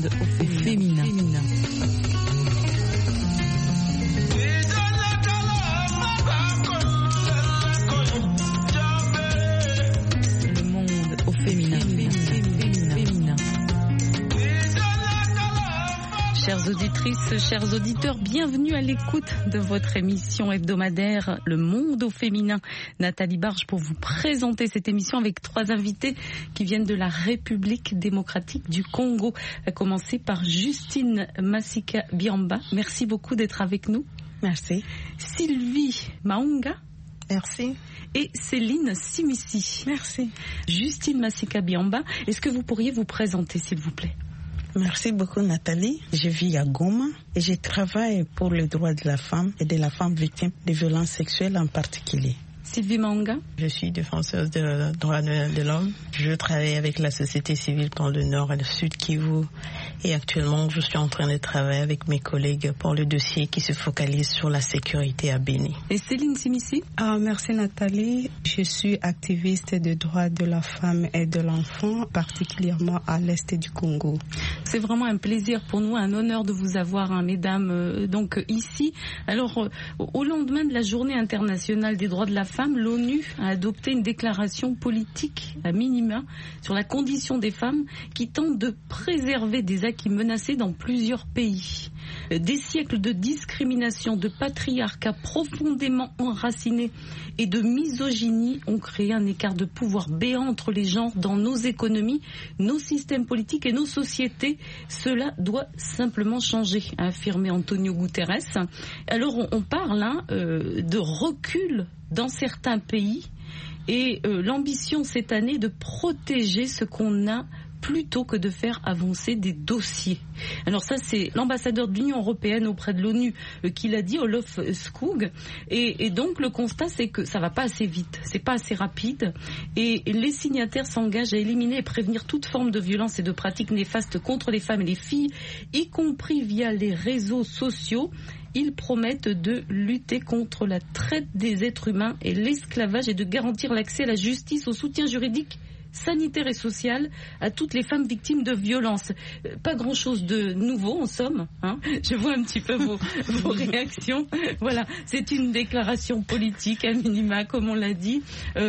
au féminin. Le monde au féminin. Chères auditrices, chers auditeurs, bienvenue à l'écoute de votre émission hebdomadaire Le Monde au féminin. Nathalie Barge pour vous présenter cette émission avec 3 invités qui viennent de la République démocratique du Congo. À commencer par Justine Masika Biamba. Merci beaucoup d'être avec nous. Merci. Sylvie Maunga. Merci. Et Céline Simissi. Merci. Justine Masika Biamba, est-ce que vous pourriez vous présenter s'il vous plaît ? Merci beaucoup Nathalie. Je vis à Goma et je travaille pour les droits de la femme et de la femme victime de violences sexuelles en particulier. Sylvie Maunga. Je suis défenseuse des droits de l'homme. Je travaille avec la société civile dans le nord et le sud Kivu. Et actuellement, je suis en train de travailler avec mes collègues pour le dossier qui se focalise sur la sécurité à Béni. Et Céline Simissi. Merci Nathalie. Je suis activiste des droits de la femme et de l'enfant, particulièrement à l'est du Congo. C'est vraiment un plaisir pour nous, un honneur de vous avoir, mesdames, donc ici. Alors, au lendemain de la Journée internationale des droits de la femme, l'ONU a adopté une déclaration politique à minima sur la condition des femmes qui tente de préserver des acquis menacés dans plusieurs pays. Des siècles de discrimination, de patriarcat profondément enraciné et de misogynie ont créé un écart de pouvoir béant entre les genres dans nos économies, nos systèmes politiques et nos sociétés. Cela doit simplement changer, a affirmé Antonio Guterres. Alors on parle de recul dans certains pays et l'ambition cette année de protéger ce qu'on a plutôt que de faire avancer des dossiers. Alors ça, c'est l'ambassadeur de l'Union européenne auprès de l'ONU qui l'a dit, Olof Skog. Et donc le constat, c'est que ça va pas assez vite, c'est pas assez rapide. Et les signataires s'engagent à éliminer et prévenir toute forme de violence et de pratiques néfastes contre les femmes et les filles, y compris via les réseaux sociaux. Ils promettent de lutter contre la traite des êtres humains et l'esclavage et de garantir l'accès à la justice, au soutien juridique, sanitaire et social à toutes les femmes victimes de violences. Pas grand-chose de nouveau en somme. Je vois un petit peu vos réactions. Voilà, c'est une déclaration politique à minima, comme on l'a dit.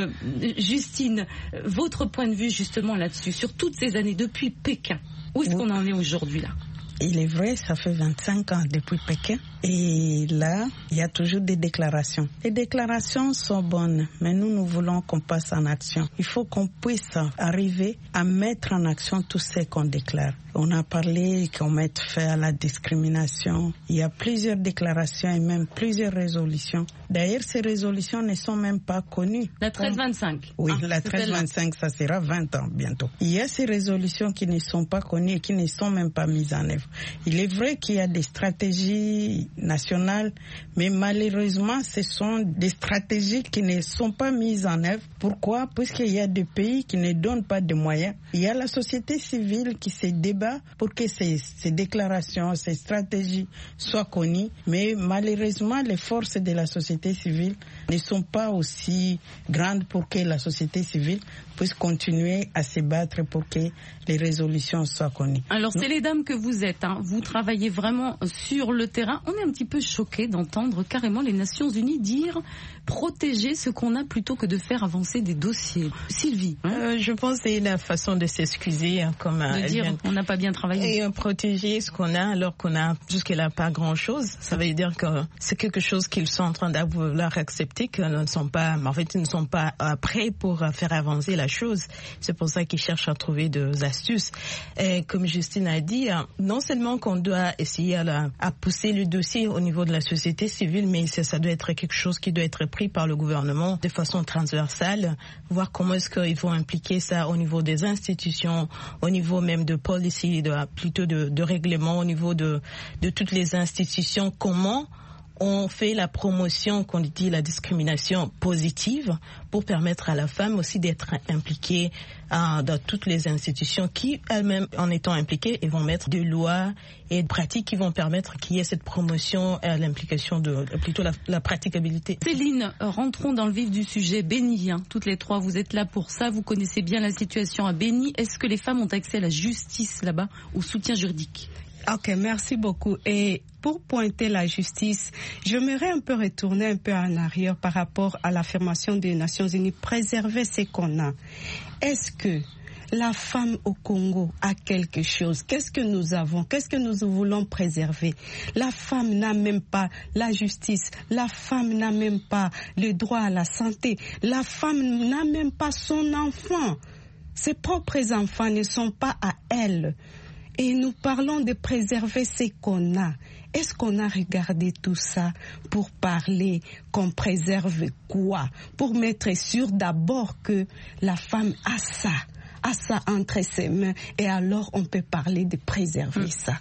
Justine, votre point de vue justement là-dessus, sur toutes ces années depuis Pékin, où est-ce qu'on en est aujourd'hui là ? Il est vrai, ça fait 25 ans depuis Pékin. Et là, il y a toujours des déclarations. Les déclarations sont bonnes, mais nous voulons qu'on passe en action. Il faut qu'on puisse arriver à mettre en action tout ce qu'on déclare. On a parlé qu'on mette fin à la discrimination. Il y a plusieurs déclarations et même plusieurs résolutions. D'ailleurs, ces résolutions ne sont même pas connues. La 1325. Oui, la 1325, ça sera 20 ans bientôt. Il y a ces résolutions qui ne sont pas connues et qui ne sont même pas mises en œuvre. Il est vrai qu'il y a des stratégies nationales, mais malheureusement, ce sont des stratégies qui ne sont pas mises en œuvre. Pourquoi ? Puisqu'il y a des pays qui ne donnent pas de moyens. Il y a la société civile qui se débat pour que ces déclarations, ces stratégies soient connues, mais malheureusement, les forces de la société civile ne sont pas aussi grandes pour que la société civile puisse continuer à se battre pour que les résolutions soient connues. Alors, c'est les dames que vous êtes, vous travaillez vraiment sur le terrain. On est un petit peu choqués d'entendre carrément les Nations Unies dire protéger ce qu'on a plutôt que de faire avancer des dossiers. Sylvie, je pense que c'est la façon de s'excuser, comme de dire on n'a pas bien travaillé. Et protéger ce qu'on a alors qu'on a jusque-là pas grand-chose. Ça veut dire que c'est quelque chose qu'ils sont en train de vouloir accepter, qu'ils ne sont pas, en fait, ils ne sont pas prêts pour faire avancer la chose. C'est pour ça qu'ils cherchent à trouver des astuces. Et comme Justine a dit, non seulement qu'on doit essayer à pousser le dossier au niveau de la société civile, mais ça doit être quelque chose qui doit être pris par le gouvernement de façon transversale, voir comment est-ce qu'ils vont impliquer ça au niveau des institutions, au niveau même de policy, plutôt de règlement, au niveau de toutes les institutions, comment on fait la promotion, qu'on dit la discrimination positive, pour permettre à la femme aussi d'être impliquée dans toutes les institutions qui, elles-mêmes, en étant impliquées, et vont mettre des lois et des pratiques qui vont permettre qu'il y ait cette promotion et l'implication de plutôt la praticabilité. Céline, rentrons dans le vif du sujet. Béni, toutes les trois, vous êtes là pour ça, vous connaissez bien la situation à Béni. Est-ce que les femmes ont accès à la justice là-bas, au soutien juridique? Ok, merci beaucoup. Et pour pointer la justice, j'aimerais un peu retourner un peu en arrière par rapport à l'affirmation des Nations Unies, préserver ce qu'on a. Est-ce que la femme au Congo a quelque chose? Qu'est-ce que nous avons? Qu'est-ce que nous voulons préserver? La femme n'a même pas la justice. La femme n'a même pas le droit à la santé. La femme n'a même pas son enfant. Ses propres enfants ne sont pas à elle. Et nous parlons de préserver ce qu'on a. Est-ce qu'on a regardé tout ça pour parler qu'on préserve quoi? Pour mettre sûr d'abord que la femme a ça entre ses mains, et alors on peut parler de préserver ça.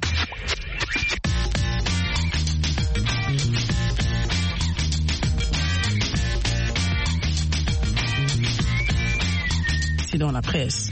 C'est dans la presse.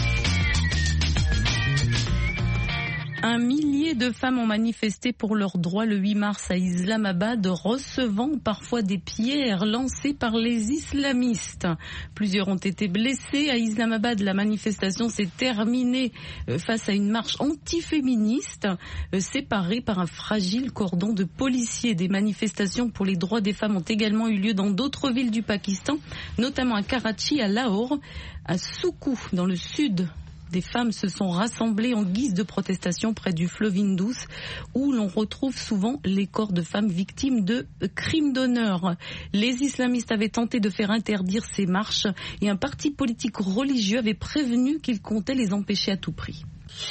Un millier de femmes ont manifesté pour leurs droits le 8 mars à Islamabad, recevant parfois des pierres lancées par les islamistes. Plusieurs ont été blessés. À Islamabad, la manifestation s'est terminée face à une marche antiféministe, séparée par un fragile cordon de policiers. Des manifestations pour les droits des femmes ont également eu lieu dans d'autres villes du Pakistan, notamment à Karachi, à Lahore, à Soukou, dans le sud. Des femmes se sont rassemblées en guise de protestation près du fleuve Indus, où l'on retrouve souvent les corps de femmes victimes de crimes d'honneur. Les islamistes avaient tenté de faire interdire ces marches et un parti politique religieux avait prévenu qu'il comptait les empêcher à tout prix.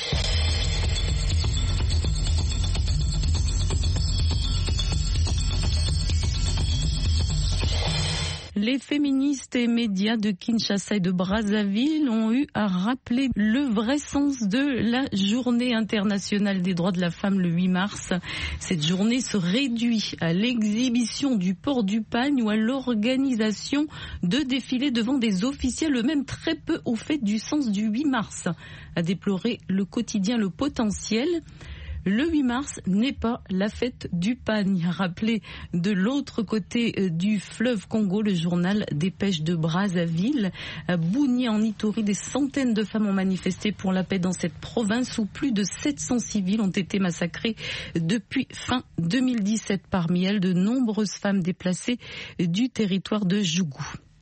Les féministes et médias de Kinshasa et de Brazzaville ont eu à rappeler le vrai sens de la journée internationale des droits de la femme le 8 mars. Cette journée se réduit à l'exhibition du port du pagne ou à l'organisation de défilés devant des officiels, eux-mêmes très peu au fait du sens du 8 mars, a déploré le quotidien Le Potentiel. Le 8 mars n'est pas la fête du pagne, rappelé de l'autre côté du fleuve Congo, le journal des pêches de Brazzaville. À Bouni, en Ituri, des centaines de femmes ont manifesté pour la paix dans cette province où plus de 700 civils ont été massacrés depuis fin 2017. Parmi elles, de nombreuses femmes déplacées du territoire de Djougou.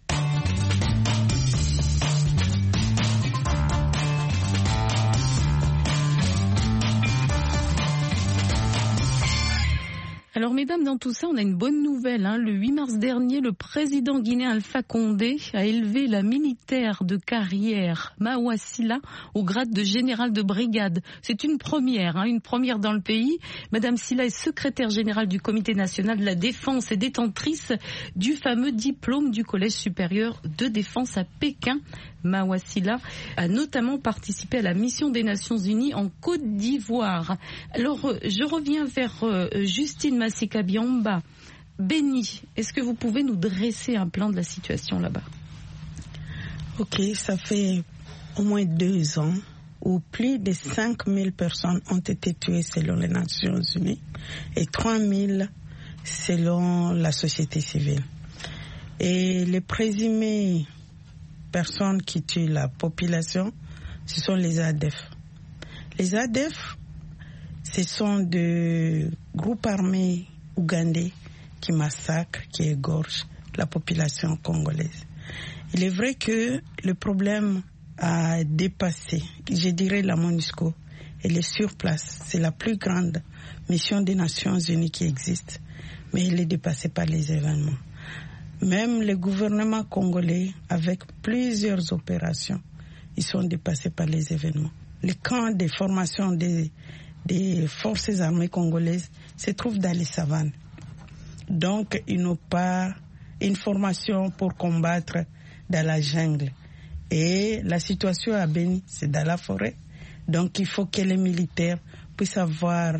Alors mesdames, dans tout ça, on a une bonne nouvelle. Le 8 mars dernier, le président guinéen Alpha Condé a élevé la militaire de carrière Mawa Silla au grade de général de brigade. C'est une première dans le pays. Madame Silla est secrétaire générale du Comité national de la défense et détentrice du fameux diplôme du Collège supérieur de défense à Pékin. Mawa Silla a notamment participé à la mission des Nations Unies en Côte d'Ivoire. Alors, je reviens vers Justine Masika-Biamba. Béni, est-ce que vous pouvez nous dresser un plan de la situation là-bas? Ok, ça fait au moins 2 ans où plus de 5000 personnes ont été tuées selon les Nations Unies et 3000 selon la société civile. Et les présumés personnes qui tuent la population, ce sont les ADF. Les ADF, ce sont des groupes armés ougandais qui massacrent, qui égorgent la population congolaise. Il est vrai que le problème a dépassé, je dirais, la MONUSCO. Elle est sur place. C'est la plus grande mission des Nations Unies qui existe, mais elle est dépassée par les événements. Même le gouvernement congolais, avec plusieurs opérations, ils sont dépassés par les événements. Les camps de formation des forces armées congolaises se trouvent dans les savanes. Donc, ils n'ont pas une formation pour combattre dans la jungle. Et la situation à Béni, c'est dans la forêt. Donc, il faut que les militaires puissent avoir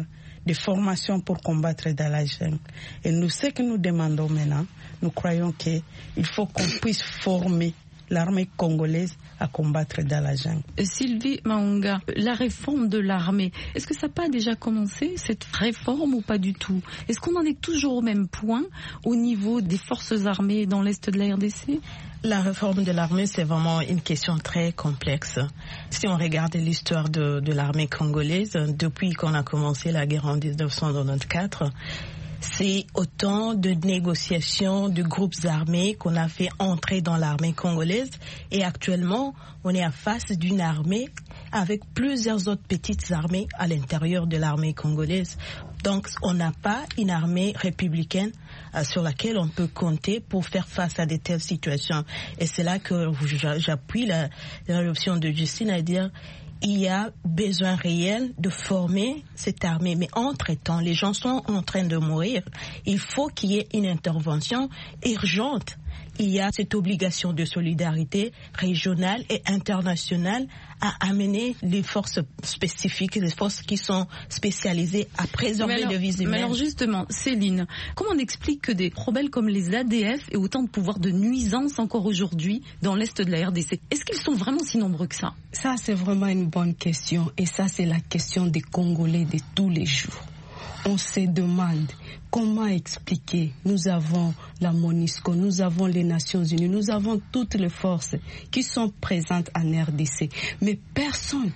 de formation pour combattre dans la jungle. Et nous, ce que nous demandons maintenant, nous croyons qu'il faut qu'on puisse former l'armée congolaise à combattre dans la jungle. Sylvie Maunga, la réforme de l'armée, est-ce que ça n'a pas déjà commencé, cette réforme, ou pas du tout? Est-ce qu'on en est toujours au même point au niveau des forces armées dans l'Est de la RDC? La réforme de l'armée, c'est vraiment une question très complexe. Si on regarde l'histoire de l'armée congolaise, depuis qu'on a commencé la guerre en 1994, c'est autant de négociations de groupes armés qu'on a fait entrer dans l'armée congolaise. Et actuellement, on est en face d'une armée avec plusieurs autres petites armées à l'intérieur de l'armée congolaise. Donc, on n'a pas une armée républicaine sur laquelle on peut compter pour faire face à de telles situations. Et c'est là que j'appuie l'option de Justine à dire il y a besoin réel de former cette armée. Mais entre-temps, les gens sont en train de mourir. Il faut qu'il y ait une intervention urgente. Il y a cette obligation de solidarité régionale et internationale à amener les forces spécifiques, les forces qui sont spécialisées à préserver les vies humaines. Mais alors justement, Céline, comment on explique que des rebelles comme les ADF aient autant de pouvoir de nuisance encore aujourd'hui dans l'Est de la RDC? Est-ce qu'ils sont vraiment si nombreux que ça? Ça, c'est vraiment une bonne question. Et ça, c'est la question des Congolais de tous les jours. On se demande comment expliquer. Nous avons la MONUSCO, nous avons les Nations Unies, nous avons toutes les forces qui sont présentes en RDC. Mais personne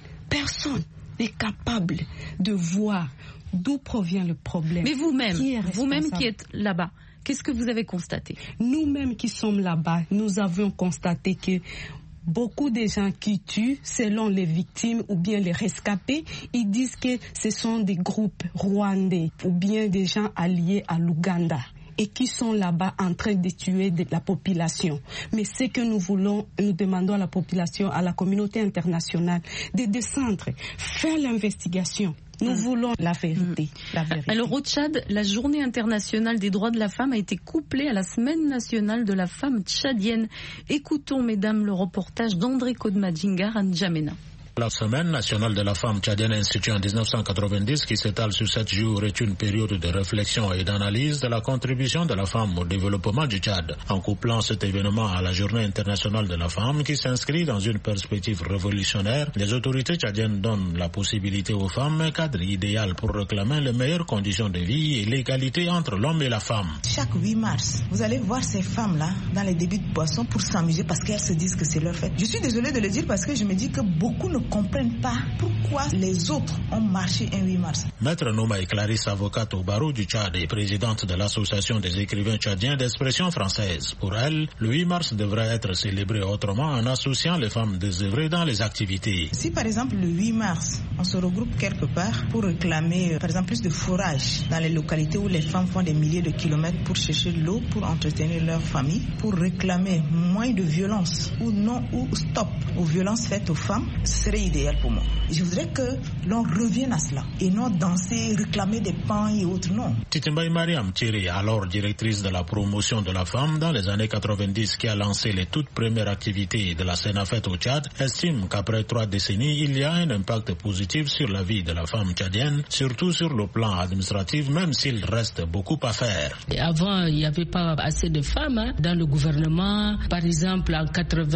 n'est capable de voir d'où provient le problème. Mais vous-même qui êtes là-bas, qu'est-ce que vous avez constaté? Nous-mêmes qui sommes là-bas, nous avons constaté que beaucoup de gens qui tuent, selon les victimes ou bien les rescapés, ils disent que ce sont des groupes rwandais ou bien des gens alliés à l'Ouganda et qui sont là-bas en train de tuer la population. Mais ce que nous voulons, nous demandons à la population, à la communauté internationale, de descendre, faire l'investigation. Nous voulons la vérité, la vérité. Alors au Tchad, la journée internationale des droits de la femme a été couplée à la semaine nationale de la femme tchadienne. Écoutons, mesdames, le reportage d'André Kodmadjingar à N'Djamena. La semaine nationale de la femme tchadienne instituée en 1990 qui s'étale sur 7 jours est une période de réflexion et d'analyse de la contribution de la femme au développement du Tchad. En couplant cet événement à la journée internationale de la femme qui s'inscrit dans une perspective révolutionnaire, les autorités tchadiennes donnent la possibilité aux femmes un cadre idéal pour réclamer les meilleures conditions de vie et l'égalité entre l'homme et la femme. Chaque 8 mars, vous allez voir ces femmes-là dans les débits de boissons pour s'amuser parce qu'elles se disent que c'est leur fête. Je suis désolée de le dire parce que je me dis que beaucoup ne comprennent pas pourquoi les autres ont marché un 8 mars. Maître Nouma Clarisse, avocate au barreau du Tchad et présidente de l'association des écrivains tchadiens d'expression française. Pour elle, le 8 mars devrait être célébré autrement en associant les femmes désœuvrées dans les activités. Si par exemple le 8 mars, on se regroupe quelque part pour réclamer par exemple plus de fourrage dans les localités où les femmes font des milliers de kilomètres pour chercher de l'eau, pour entretenir leur famille, pour réclamer moins de violence ou non ou stop aux violences faites aux femmes, ce serait idéal pour moi. Je voudrais que l'on revienne à cela et non danser, réclamer des pains et autres, non. Titimbaï Mariam Thierry, alors directrice de la promotion de la femme dans les années 90 qui a lancé les toutes premières activités de la Sénafette au Tchad, estime qu'après 3 décennies, il y a un impact positif sur la vie de la femme tchadienne, surtout sur le plan administratif, même s'il reste beaucoup à faire. Et avant, il n'y avait pas assez de femmes dans le gouvernement. Par exemple, en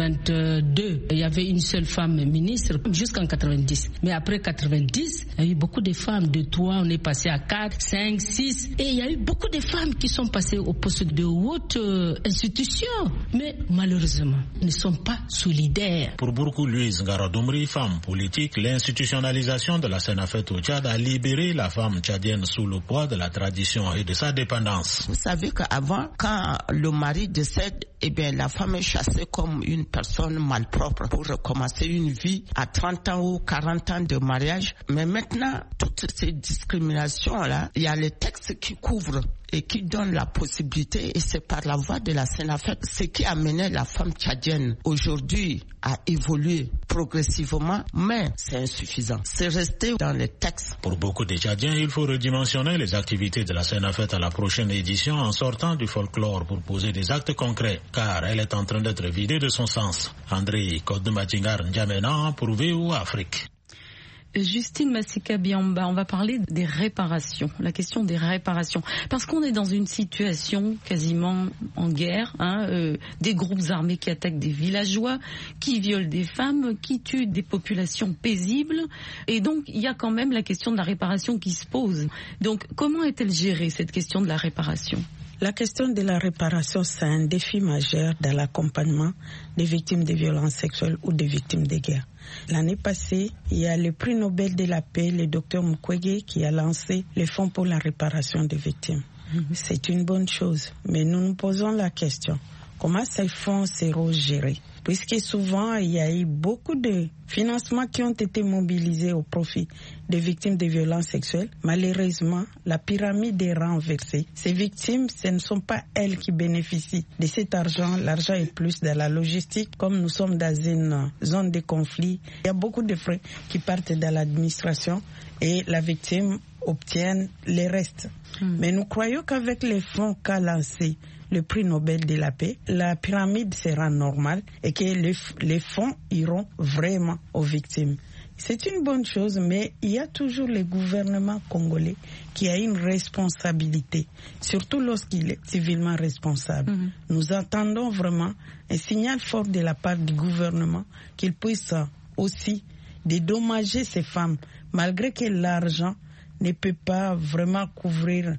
82, il y avait une seule femme ministre jusqu'en 90. Mais après 90, il y a eu beaucoup de femmes. De 3, on est passé à 4, 5, 6. Et il y a eu beaucoup de femmes qui sont passées au poste de haute institution. Mais malheureusement, ne sont pas solidaires. Pour beaucoup, Louise Ngaradoumri, femme politique, l'institutionnalisation de la Sénafette au Tchad a libéré la femme tchadienne sous le poids de la tradition et de sa dépendance. Vous savez qu'avant, quand le mari décède, eh bien, la femme est chassée comme une personne malpropre pour recommencer une vie à 30 ans ou 40 ans de mariage. Mais maintenant, toutes ces discriminations-là, il y a les textes qui couvrent et qui donnent la possibilité, et c'est par la voie de la Sénafette, ce qui a mené la femme tchadienne aujourd'hui à évoluer progressivement, mais c'est insuffisant. C'est resté dans les textes. Pour beaucoup de Tchadiens, il faut redimensionner les activités de la Sénafette à la prochaine édition en sortant du folklore pour poser des actes concrets, car elle est en train d'être vidée de son sens. André Kodmadjingar N'Djamena pour VO Afrique. Justine Masika-Biamba, on va parler des réparations, la question des réparations. Parce qu'on est dans une situation quasiment en guerre, des groupes armés qui attaquent des villageois, qui violent des femmes, qui tuent des populations paisibles. Et donc, il y a quand même la question de la réparation qui se pose. Donc, comment est-elle gérée, cette question de la réparation ? La question de la réparation, c'est un défi majeur dans l'accompagnement des victimes de violences sexuelles ou des victimes de guerre. L'année passée, il y a le prix Nobel de la paix, le docteur Mukwege, qui a lancé le Fonds pour la réparation des victimes. C'est une bonne chose, mais nous nous posons la question, comment ces fonds seront gérés ? Puisque souvent, il y a eu beaucoup de financements qui ont été mobilisés au profit des victimes de violences sexuelles. Malheureusement, la pyramide est renversée. Ces victimes, ce ne sont pas elles qui bénéficient de cet argent. L'argent est plus dans la logistique. Comme nous sommes dans une zone de conflit, il y a beaucoup de frais qui partent dans l'administration et la victime obtient les restes. Mais nous croyons qu'avec les fonds qu'a lancés le prix Nobel de la paix, la pyramide sera normale et que les fonds iront vraiment aux victimes. C'est une bonne chose, mais il y a toujours le gouvernement congolais qui a une responsabilité, surtout lorsqu'il est civilement responsable. Nous attendons vraiment un signal fort de la part du gouvernement qu'il puisse aussi dédommager ces femmes, malgré que l'argent ne peut pas vraiment couvrir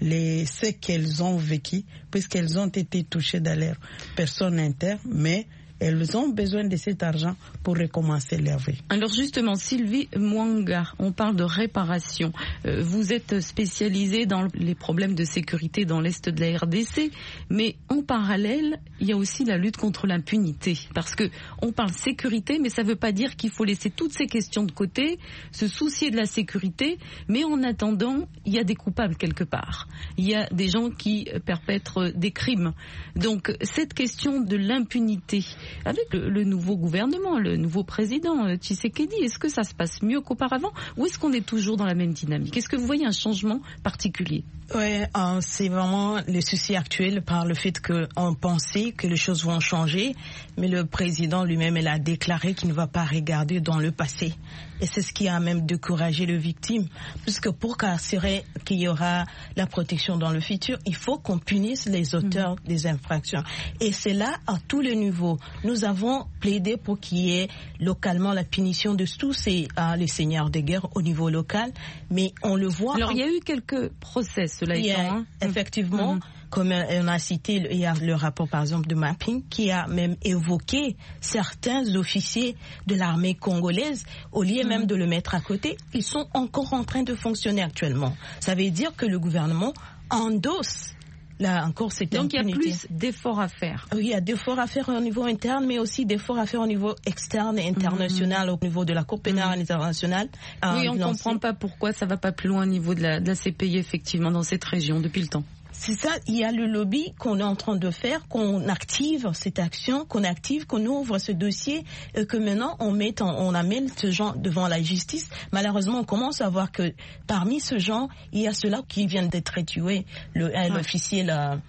ce qu'elles ont vécu, puisqu'elles ont été touchées dans leur personne interne, mais elles ont besoin de cet argent pour recommencer leur vie. Alors justement, Sylvie Mwanga, on parle de réparation. Vous êtes spécialisée dans les problèmes de sécurité dans l'Est de la RDC, mais en parallèle, il y a aussi la lutte contre l'impunité. Parce que on parle sécurité, mais ça ne veut pas dire qu'il faut laisser toutes ces questions de côté, se soucier de la sécurité, mais en attendant, il y a des coupables quelque part. Il y a des gens qui perpètrent des crimes. Donc cette question de l'impunité, avec le nouveau gouvernement, le nouveau président Tshisekedi, est-ce que ça se passe mieux qu'auparavant ou est-ce qu'on est toujours dans la même dynamique ? Est-ce que vous voyez un changement particulier ? Oui, c'est vraiment le souci actuel par le fait qu'on pensait que les choses vont changer, mais le président lui-même il a déclaré qu'il ne va pas regarder dans le passé. Et c'est ce qui a même découragé les victimes. Puisque pour assurer qu'il y aura la protection dans le futur, il faut qu'on punisse les auteurs des infractions. Et c'est là à tous les niveaux. Nous avons plaidé pour qu'il y ait localement la punition de tous les seigneurs de guerre au niveau local, mais on le voit. Alors il y a eu quelques procès, cela étant. Effectivement. Comme on a cité, il y a le rapport par exemple de Mapping qui a même évoqué certains officiers de l'armée congolaise, au lieu même de le mettre à côté, ils sont encore en train de fonctionner actuellement. Ça veut dire que le gouvernement endosse là encore cette impunité. Donc il y a plus d'efforts à faire. Oui, il y a d'efforts à faire au niveau interne, mais aussi d'efforts à faire au niveau externe et international, au niveau de la Cour pénale internationale. Oui, on ne comprend pas pourquoi ça ne va pas plus loin au niveau de la CPI, effectivement, dans cette région, depuis le temps. C'est ça, il y a le lobby qu'on est en train de faire, qu'on active cette action, qu'on ouvre ce dossier, et que maintenant on amène ce genre devant la justice. Malheureusement, on commence à voir que parmi ce genre, il y a ceux-là qui viennent d'être tués. L'officier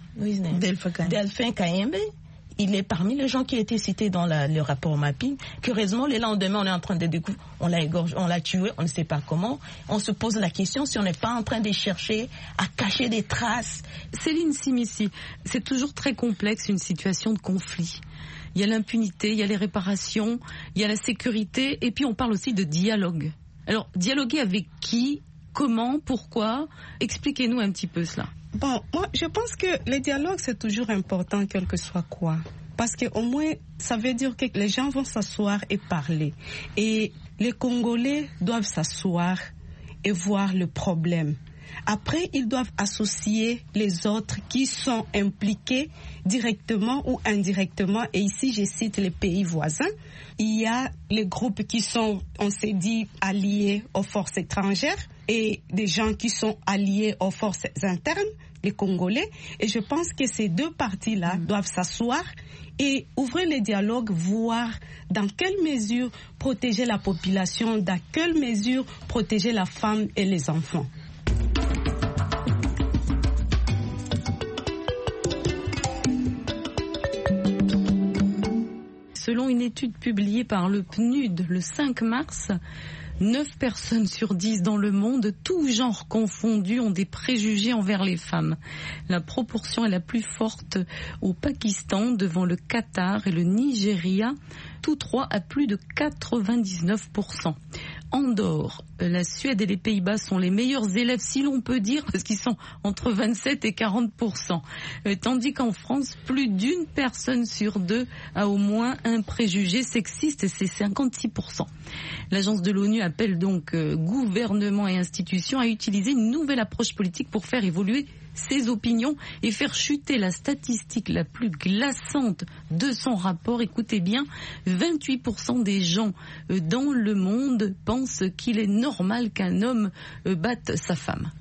Delphin Kayembe, il est parmi les gens qui étaient cités dans le rapport Mapping. Curieusement, le lendemain, on est en train de découvrir, on l'a égorgé, on l'a tué, on ne sait pas comment. On se pose la question si on n'est pas en train de chercher à cacher des traces. Céline Simissi, c'est toujours très complexe une situation de conflit. Il y a l'impunité, il y a les réparations, il y a la sécurité, et puis on parle aussi de dialogue. Alors, dialoguer avec qui, comment, pourquoi ? Expliquez-nous un petit peu cela. Bon, moi, je pense que le dialogue, c'est toujours important, quel que soit quoi. Parce qu'au moins, ça veut dire que les gens vont s'asseoir et parler. Et les Congolais doivent s'asseoir et voir le problème. Après, ils doivent associer les autres qui sont impliqués directement ou indirectement. Et ici, je cite les pays voisins. Il y a les groupes qui sont, on s'est dit, alliés aux forces étrangères et des gens qui sont alliés aux forces internes, les Congolais. Et je pense que ces deux parties-là doivent s'asseoir et ouvrir le dialogue, voir dans quelle mesure protéger la population, dans quelle mesure protéger la femme et les enfants. Selon une étude publiée par le PNUD le 5 mars, 9 personnes sur 10 dans le monde, tous genres confondus, ont des préjugés envers les femmes. La proportion est la plus forte au Pakistan, devant le Qatar et le Nigeria, tous trois à plus de 99%. Andorre, la Suède et les Pays-Bas sont les meilleurs élèves, si l'on peut dire, parce qu'ils sont entre 27 et 40%. Tandis qu'en France, plus d'une personne sur 2 a au moins un préjugé sexiste, et c'est 56%. L'agence de l'ONU appelle donc gouvernements et institutions à utiliser une nouvelle approche politique pour faire évoluer ses opinions et faire chuter la statistique la plus glaçante de son rapport. Écoutez bien, 28% des gens dans le monde pensent qu'il est normal qu'un homme batte sa femme.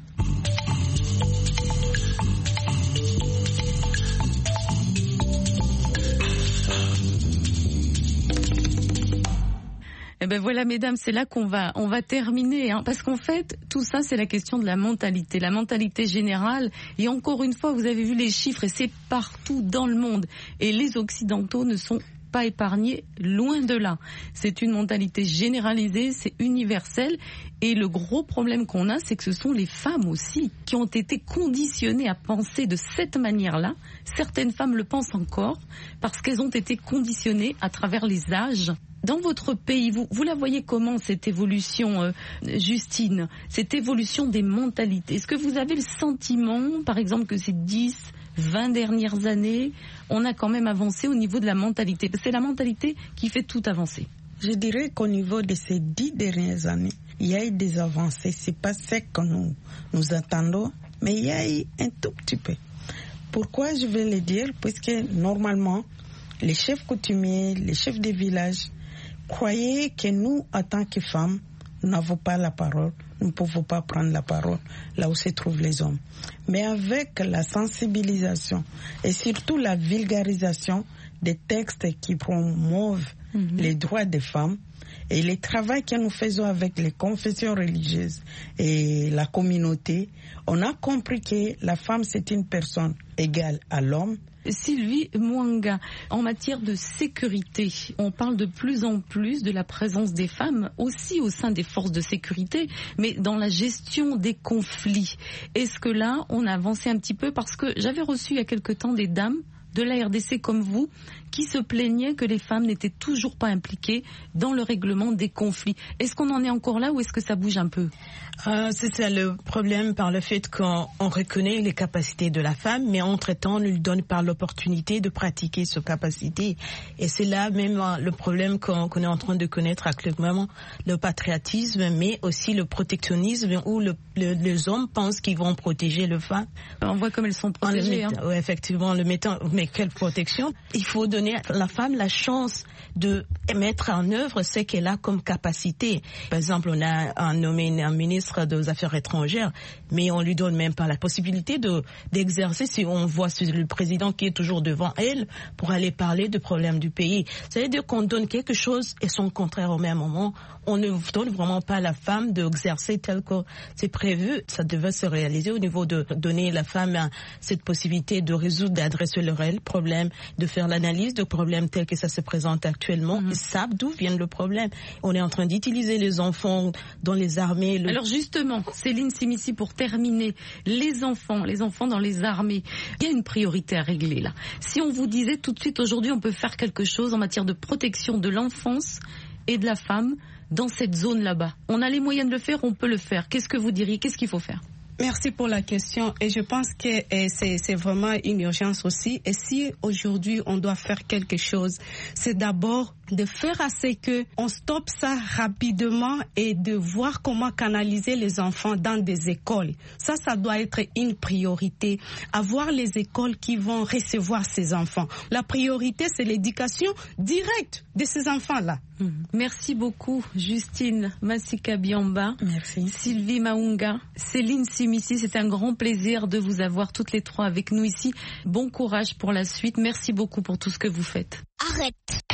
Eh ben voilà, mesdames, c'est là qu'on va terminer, hein, parce qu'en fait, tout ça, c'est la question de la mentalité générale. Et encore une fois, vous avez vu les chiffres, et c'est partout dans le monde. Et les Occidentaux ne sont pas épargnés, loin de là. C'est une mentalité généralisée, c'est universel. Et le gros problème qu'on a, c'est que ce sont les femmes aussi qui ont été conditionnées à penser de cette manière-là. Certaines femmes le pensent encore parce qu'elles ont été conditionnées à travers les âges. Dans votre pays, vous la voyez comment, cette évolution, Justine, cette évolution des mentalités? Est-ce que vous avez le sentiment, par exemple, que ces 10, 20 dernières années, on a quand même avancé au niveau de la mentalité? Parce que c'est la mentalité qui fait tout avancer. Je dirais qu'au niveau de ces 10 dernières années, il y a eu des avancées. C'est pas ce que nous attendons, mais il y a eu un tout petit peu. Pourquoi je vais le dire? Puisque normalement, les chefs coutumiers, les chefs des villages, croyez que nous, en tant que femmes, nous n'avons pas la parole, nous ne pouvons pas prendre la parole là où se trouvent les hommes. Mais avec la sensibilisation et surtout la vulgarisation des textes qui promouvent les droits des femmes et le travail que nous faisons avec les confessions religieuses et la communauté, on a compris que la femme, c'est une personne égale à l'homme. Sylvie Mwanga, en matière de sécurité, on parle de plus en plus de la présence des femmes aussi au sein des forces de sécurité, mais dans la gestion des conflits. Est-ce que là, on a avancé un petit peu? Parce que j'avais reçu il y a quelque temps des dames de la RDC comme vous qui se plaignaient que les femmes n'étaient toujours pas impliquées dans le règlement des conflits. Est-ce qu'on en est encore là ou est-ce que ça bouge un peu? C'est ça le problème, par le fait qu'on reconnaît les capacités de la femme, mais entre-temps, on ne lui donne pas l'opportunité de pratiquer ses capacités. Et c'est là même le problème qu'on est en train de connaître actuellement, le patriotisme, mais aussi le protectionnisme, où les hommes pensent qu'ils vont protéger les femmes. On voit comme elles sont protégées. Oui, effectivement, mais quelle protection? Il faut donner à la femme la chance de mettre en œuvre ce qu'elle a comme capacité. Par exemple, on a nommé un ministre des Affaires étrangères, mais on lui donne même pas la possibilité d'exercer. Si on voit le président qui est toujours devant elle pour aller parler de problèmes du pays, ça veut dire qu'on donne quelque chose et son contraire au même moment. On ne donne vraiment pas à la femme d'exercer tel que c'est prévu. Ça devait se réaliser au niveau de donner à la femme cette possibilité de résoudre, d'adresser le réel problème, de faire l'analyse de problèmes tels que ça se présente actuellement. Ils savent d'où vient le problème. On est en train d'utiliser les enfants dans les armées. Alors justement, Céline Simissi, pour terminer, les enfants dans les armées, il y a une priorité à régler là. Si on vous disait tout de suite aujourd'hui on peut faire quelque chose en matière de protection de l'enfance et de la femme dans cette zone là-bas, on a les moyens de le faire, on peut le faire. Qu'est-ce que vous diriez? Qu'est-ce qu'il faut faire? Merci pour la question et je pense que c'est vraiment une urgence aussi. Et si aujourd'hui on doit faire quelque chose, c'est d'abord de faire à ce que on stoppe ça rapidement et de voir comment canaliser les enfants dans des écoles. Ça doit être une priorité. Avoir les écoles qui vont recevoir ces enfants. La priorité, c'est l'éducation directe de ces enfants-là. Merci beaucoup, Justine Masika-Biamba. Merci. Sylvie Mwanga, Céline Simissi, c'est un grand plaisir de vous avoir toutes les trois avec nous ici. Bon courage pour la suite. Merci beaucoup pour tout ce que vous faites. Arrête.